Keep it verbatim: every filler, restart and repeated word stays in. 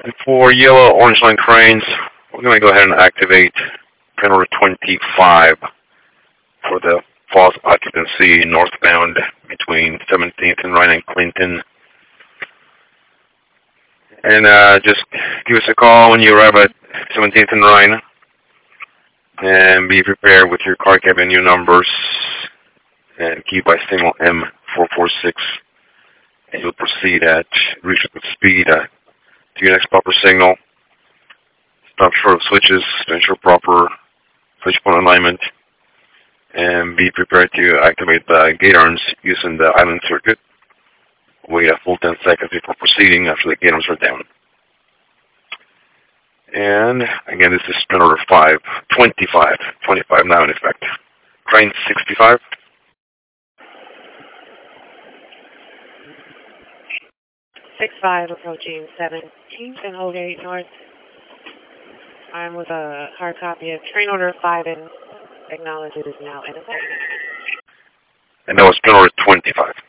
And for yellow orange line cranes, we're going to go ahead and activate pin order twenty-five for the false occupancy northbound between seventeenth and Ryan and Clinton. And uh, just give us a call when you arrive at seventeenth and Ryan. And be prepared with your car cab and your numbers. And key by signal M four four six. And you'll proceed at reasonable speed uh, to your next proper signal. Stop short of switches to ensure proper switch point alignment. And be prepared to activate the gate arms using the island circuit. Wait a full ten seconds before proceeding after the gate arms are down. And again, this is pin order five, twenty-five, twenty-five now in effect. Crane sixty-five. six five approaching seventeenth and Old eight North. I'm with a hard copy of train order five and acknowledge it is now in effect. And that was pin order twenty-five.